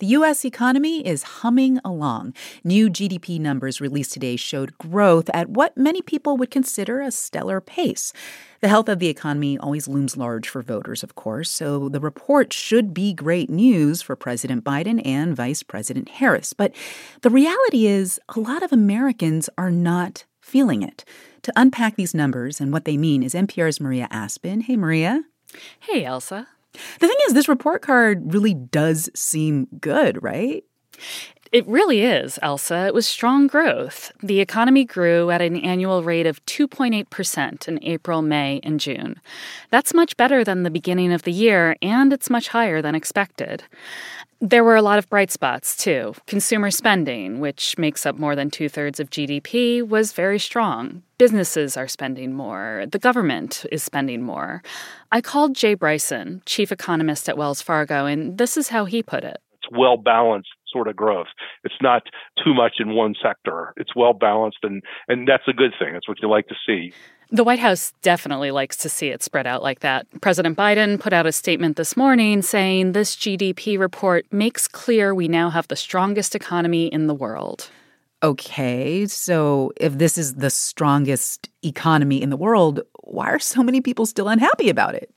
The U.S. economy is humming along. New GDP numbers released today showed growth at what many people would consider a stellar pace. The health of the economy always looms large for voters, of course, so the report should be great news for President Biden and Vice President Harris. But the reality is, a lot of Americans are not feeling it. To unpack these numbers and what they mean is NPR's Maria Aspen. Hey, Maria. Hey, Elsa. The thing is, this report card really does seem good, right? It really is, Elsa. It was strong growth. The economy grew at an annual rate of 2.8% in April, May, and June. That's much better than the beginning of the year, and it's much higher than expected. There were a lot of bright spots, too. Consumer spending, which makes up more than two-thirds of GDP, was very strong. Businesses are spending more. The government is spending more. I called Jay Bryson, chief economist at Wells Fargo, and this is how he put it. It's well-balanced sort of growth. It's not too much in one sector. It's well-balanced, and that's a good thing. That's what you like to see. The White House definitely likes to see it spread out like that. President Biden put out a statement this morning saying this GDP report makes clear we now have the strongest economy in the world. Okay, so if this is the strongest economy in the world, why are so many people still unhappy about it?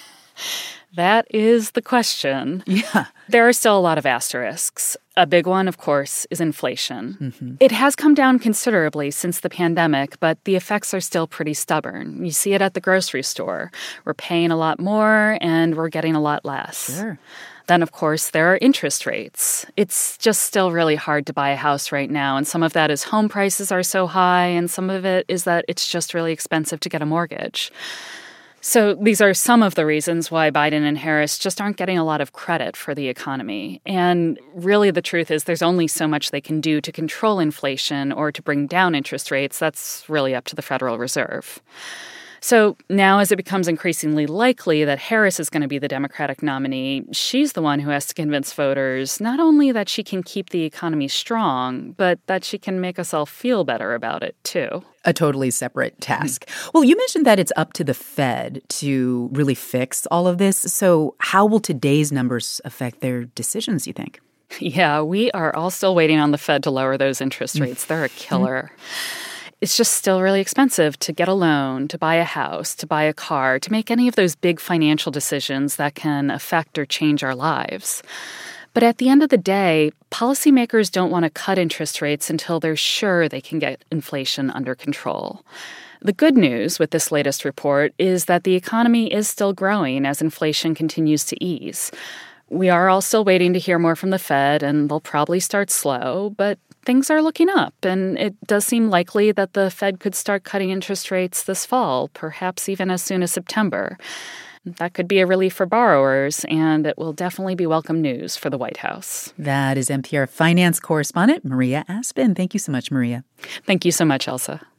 That is the question. Yeah. There are still a lot of asterisks. A big one, of course, is inflation. Mm-hmm. It has come down considerably since the pandemic, but the effects are still pretty stubborn. You see it at the grocery store. We're paying a lot more and we're getting a lot less. Sure. Then, of course, there are interest rates. It's just still really hard to buy a house right now, and some of that is home prices are so high, and some of it is that it's just really expensive to get a mortgage. So these are some of the reasons why Biden and Harris just aren't getting a lot of credit for the economy. And really the truth is there's only so much they can do to control inflation or to bring down interest rates. That's really up to the Federal Reserve. So now as it becomes increasingly likely that Harris is going to be the Democratic nominee, she's the one who has to convince voters not only that she can keep the economy strong, but that she can make us all feel better about it, too. A totally separate task. Well, you mentioned that it's up to the Fed to really fix all of this. So how will today's numbers affect their decisions, you think? Yeah, we are all still waiting on the Fed to lower those interest rates. They're a killer. It's just still really expensive to get a loan, to buy a house, to buy a car, to make any of those big financial decisions that can affect or change our lives. But at the end of the day, policymakers don't want to cut interest rates until they're sure they can get inflation under control. The good news with this latest report is that the economy is still growing as inflation continues to ease. We are all still waiting to hear more from the Fed, and they'll probably start slow, but things are looking up, and it does seem likely that the Fed could start cutting interest rates this fall, perhaps even as soon as September. That could be a relief for borrowers, and it will definitely be welcome news for the White House. That is NPR finance correspondent Maria Aspen. Thank you so much, Maria. Thank you so much, Elsa.